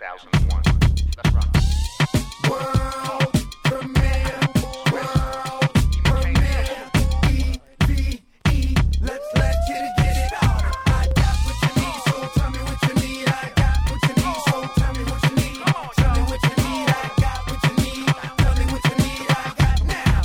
2001. Let's rock. World premiere, world premiere, EVE, let's get it. I got what you need, so tell me what you need. I got what you need, so tell me what you need. Tell me what you need, I got what you need. Tell me what you need, I got now.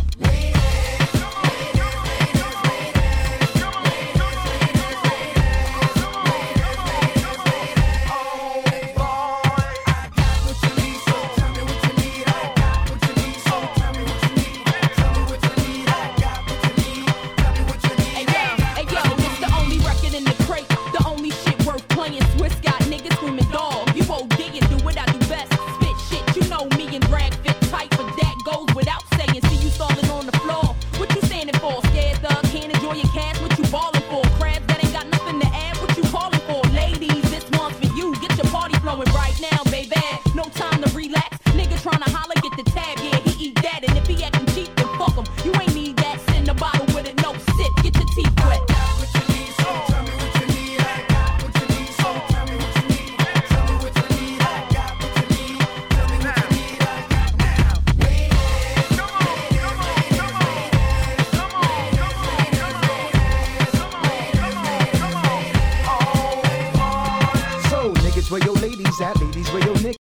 Right now, baby, no time to relax. Nigga tryna holler.